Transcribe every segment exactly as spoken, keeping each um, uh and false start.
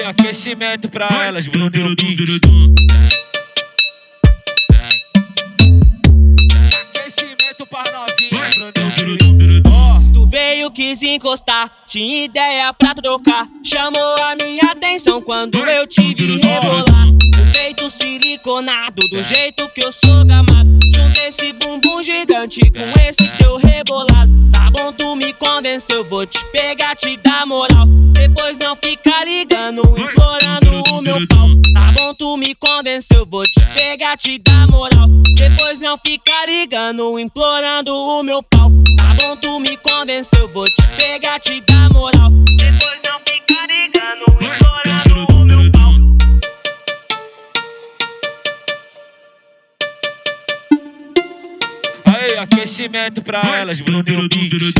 Aí, aquecimento pra elas, Bruno Beats. Aquecimento pra novinha, Bruno Beats. Oh. Tu veio, quis encostar, tinha ideia pra trocar. Chamou a minha atenção quando eu te vi rebolar. O peito siliconado, do jeito que eu sou gamado. Junta esse bumbum gigante com esse teu rebolado. Tá bom, tu me convenceu, vou te pegar, te dar moral. Depois não fica ligando, implorando o meu pau. Tá bom, tu me convenceu, vou te pegar, te dar moral. Depois não fica ligando, implorando o meu pau. Tá bom, tu me convenceu, vou te pegar, te dar moral. Depois não fica ligando, implorando o meu pau. Aí, aquecimento pra elas, Bruno Beats.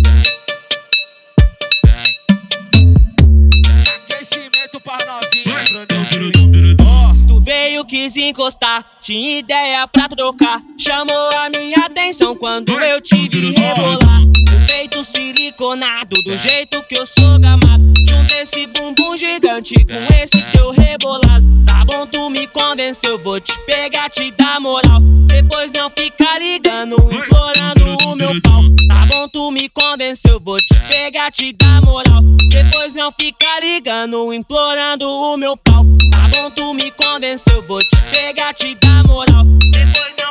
Aquecimento pra novinha, Bruno Beats. Oh. Tu veio, quis encostar, tinha ideia pra trocar. Chamou a minha atenção quando eu te vi rebolar. O peito siliconado, do jeito que eu sou gamado. Junta esse bumbum gigante com esse teu rebolado. Tá bom, tu me convenceu, vou te pegar, te dar moral. Depois não fica ligando, implorando o meu pau. Tá bom, tu me convenceu, vou te pegar, te dar moral. Depois não fica ligando, implorando o meu pau. Tá bom, tu me convenceu, vou te pegar, te dar moral. Depois